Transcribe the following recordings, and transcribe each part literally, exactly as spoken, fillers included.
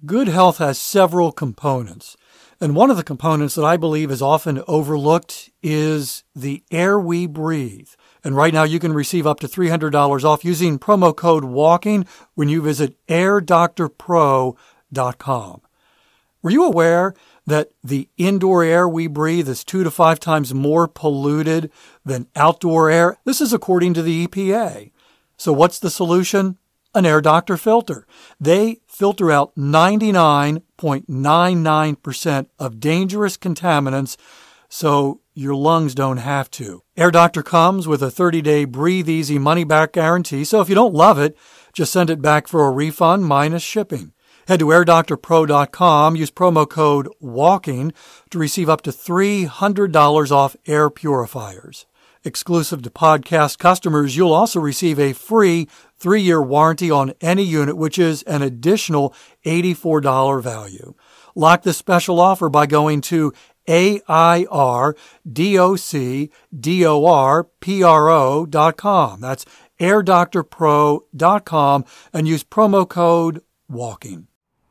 Good health has several components, and one of the components that I believe is often overlooked is the air we breathe. And right now you can receive up to three hundred dollars off using promo code WALKING when you visit air doctor pro dot com. Were you aware that the indoor air we breathe is two to five times more polluted than outdoor air? This is according to the E P A. So what's the solution? An Air Doctor filter. They filter out ninety-nine point nine nine percent of dangerous contaminants so your lungs don't have to. Air Doctor comes with a thirty-day breathe easy money-back guarantee, so if you don't love it, just send it back for a refund minus shipping. Head to air doctor pro dot com, use promo code WALKING to receive up to three hundred dollars off air purifiers. Exclusive to podcast customers, you'll also receive a free three-year warranty on any unit, which is an additional eighty-four dollars value. Lock this special offer by going to A I R D O C D O R P R O dot com. That's air doctor pro dot com and use promo code WALKING.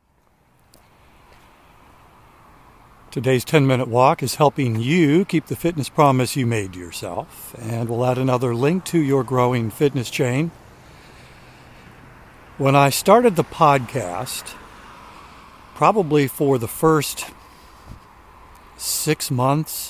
Today's ten-minute walk is helping you keep the fitness promise you made to yourself, and we'll add another link to your growing fitness chain. When I started the podcast, probably for the first six months,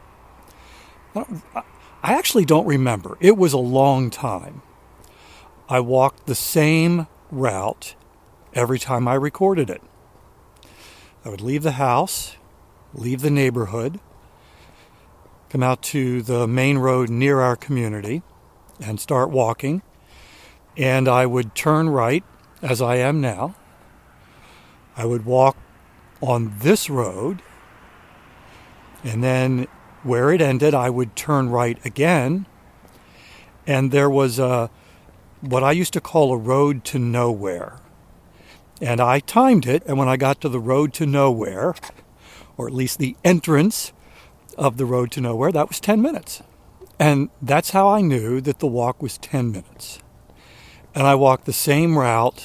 I actually don't remember. It was a long time. I walked the same route every time I recorded it. I would leave the house, leave the neighborhood, come out to the main road near our community and start walking. And I would turn right, as I am now. I would walk on this road, and then where it ended, I would turn right again. And there was a, what I used to call a road to nowhere. And I timed it, and when I got to the road to nowhere, or at least the entrance of the road to nowhere, that was ten minutes. And that's how I knew that the walk was ten minutes. And I walked the same route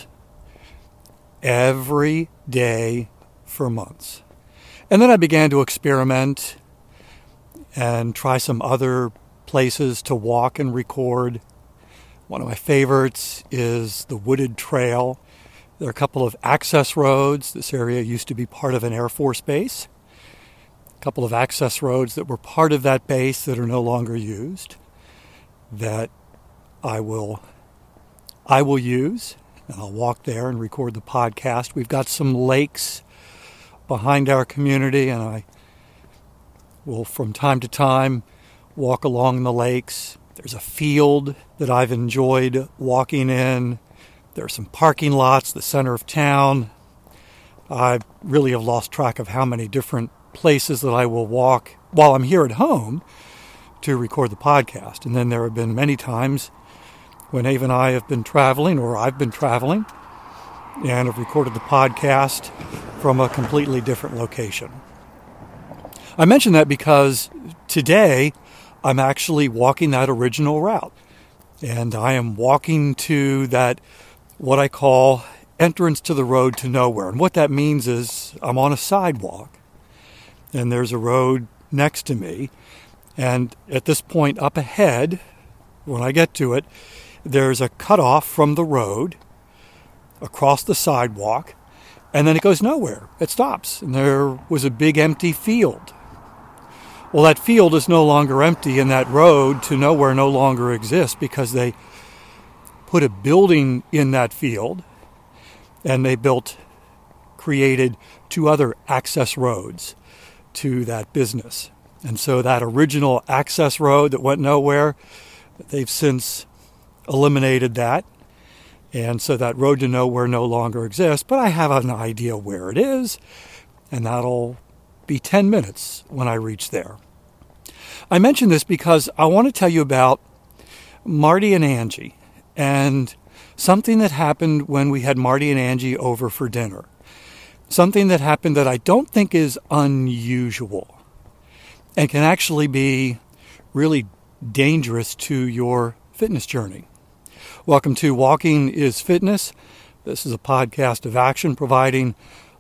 every day for months. And then I began to experiment and try some other places to walk and record. One of my favorites is the Wooded Trail. There are a couple of access roads. This area used to be part of an Air Force base. A couple of access roads that were part of that base that are no longer used, that I will I will use, and I'll walk there and record the podcast. We've got some lakes behind our community, and I will from time to time walk along the lakes. There's a field that I've enjoyed walking in. There are some parking lots, the center of town. I really have lost track of how many different places that I will walk while I'm here at home to record the podcast. And then there have been many times when Ava and I have been traveling, or I've been traveling, and have recorded the podcast from a completely different location. I mention that because today I'm actually walking that original route. And I am walking to that, what I call, entrance to the road to nowhere. And what that means is I'm on a sidewalk, and there's a road next to me. And at this point up ahead, when I get to it, there's a cutoff from the road across the sidewalk, and then it goes nowhere. It stops. And there was a big empty field. Well, that field is no longer empty, and that road to nowhere no longer exists because they put a building in that field, and they built, created two other access roads to that business. And so that original access road that went nowhere, they've since eliminated that. And so that road to nowhere no longer exists, but I have an idea where it is, and that'll be ten minutes when I reach there. I mention this because I want to tell you about Marty and Angie and something that happened when we had Marty and Angie over for dinner. Something that happened that I don't think is unusual and can actually be really dangerous to your fitness journey. Welcome to Walking is Fitness. This is a podcast of action providing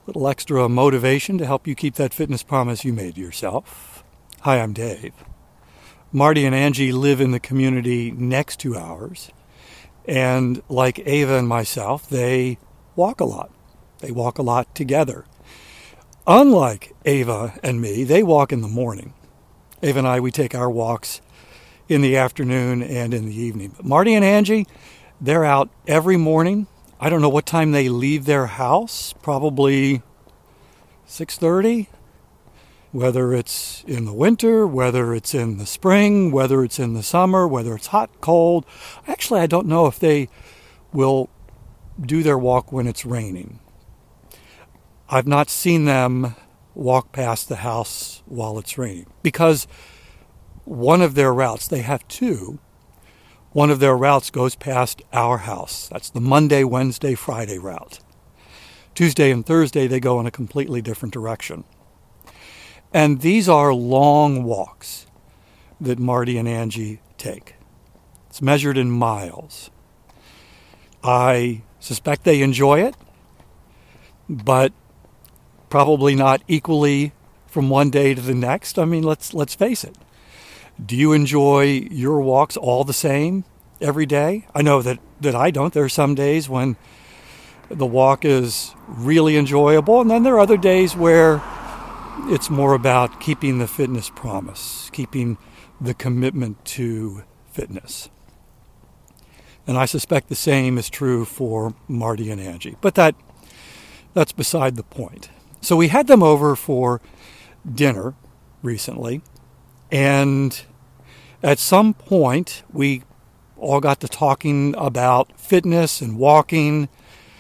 little extra motivation to help you keep that fitness promise you made to yourself. Hi, I'm Dave. Marty and Angie live in the community next to ours, and like Ava and myself, they walk a lot. They walk a lot together. Unlike Ava and me, they walk in the morning. Ava and I, we take our walks in the afternoon and in the evening. But Marty and Angie, they're out every morning. I don't know what time they leave their house, probably six thirty, whether it's in the winter, whether it's in the spring, whether it's in the summer, whether it's hot, cold. Actually, I don't know if they will do their walk when it's raining. I've not seen them walk past the house while it's raining because one of their routes, they have two, one of their routes goes past our house. That's the Monday, Wednesday, Friday route. Tuesday and Thursday, they go in a completely different direction. And these are long walks that Marty and Angie take. It's measured in miles. I suspect they enjoy it, but probably not equally from one day to the next. I mean, let's let's face it. Do you enjoy your walks all the same every day? I know that, that I don't. There are some days when the walk is really enjoyable, and then there are other days where it's more about keeping the fitness promise, keeping the commitment to fitness. And I suspect the same is true for Marty and Angie. But that that's beside the point. So we had them over for dinner recently, and at some point we all got to talking about fitness and walking,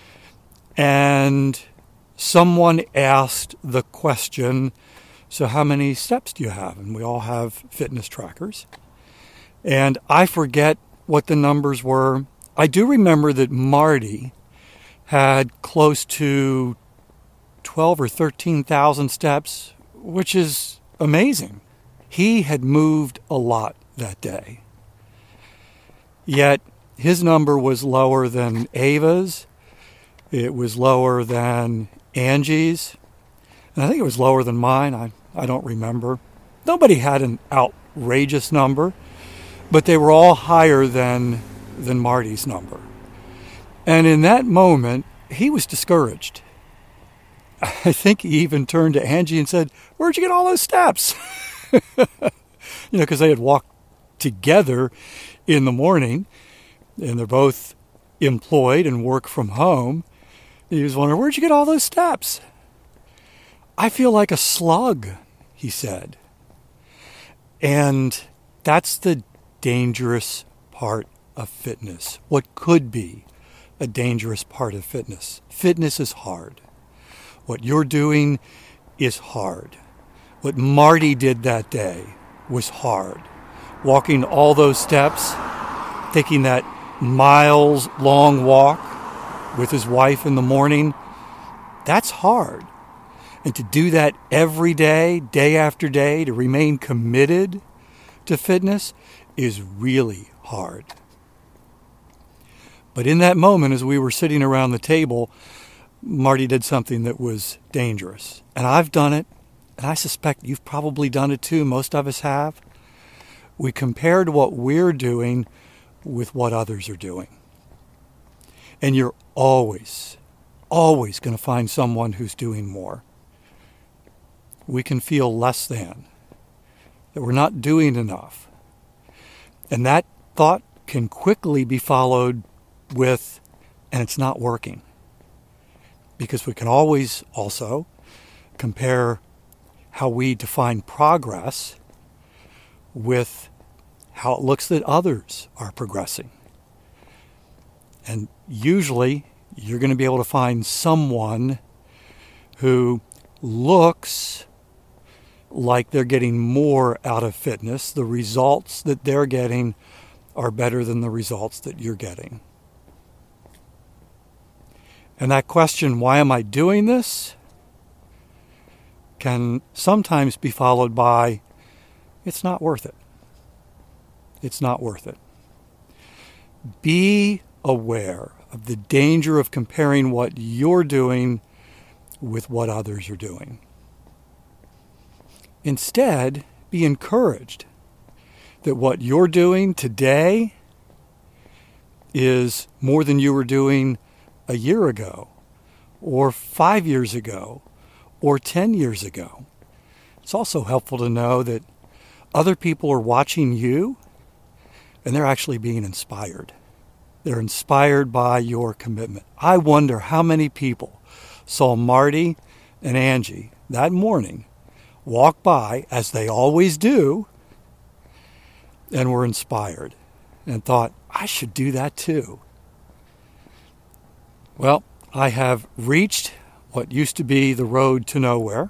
and someone asked the question, so how many steps do you have? And we all have fitness trackers. And I forget what the numbers were. I do remember that Marty had close to twelve or thirteen thousand steps, which is amazing. He had moved a lot that day. Yet his number was lower than Ava's. It was lower than Angie's. And I think it was lower than mine. I, I don't remember. Nobody had an outrageous number, but they were all higher than, than Marty's number. And in that moment, he was discouraged. I think he even turned to Angie and said, "Where'd you get all those steps?" You know, because they had walked together in the morning, and they're both employed and work from home. He was wondering, "Where'd you get all those steps?" "I feel like a slug," he said. And that's the dangerous part of fitness. What could be a dangerous part of fitness? Fitness is hard. What you're doing is hard. What Marty did that day was hard. Walking all those steps, taking that miles-long walk with his wife in the morning, that's hard. And to do that every day, day after day, to remain committed to fitness is really hard. But in that moment, as we were sitting around the table, Marty did something that was dangerous. And I've done it, and I suspect you've probably done it too. Most of us have. We compared what we're doing with what others are doing. And you're always, always going to find someone who's doing more. We can feel less than, that we're not doing enough. And that thought can quickly be followed with, and it's not working. Because we can always also compare how we define progress with how it looks that others are progressing. And usually you're going to be able to find someone who looks like they're getting more out of fitness. The results that they're getting are better than the results that you're getting. And that question, why am I doing this, can sometimes be followed by, it's not worth it. It's not worth it. Be aware of the danger of comparing what you're doing with what others are doing. Instead, be encouraged that what you're doing today is more than you were doing a year ago, or five years ago, or ten years ago. It's also helpful to know that other people are watching you, and they're actually being inspired. They're inspired by your commitment. I wonder how many people saw Marty and Angie that morning walk by, as they always do, and were inspired and thought, I should do that too. Well, I have reached what used to be the road to nowhere,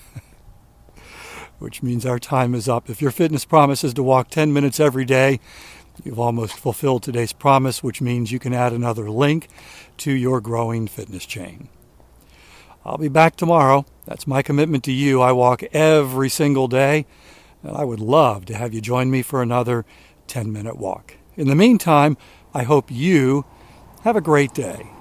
which means our time is up. If your fitness promise is to walk ten minutes every day, you've almost fulfilled today's promise, which means you can add another link to your growing fitness chain. I'll be back tomorrow. That's my commitment to you. I walk every single day, and I would love to have you join me for another ten-minute walk. In the meantime, I hope you have a great day.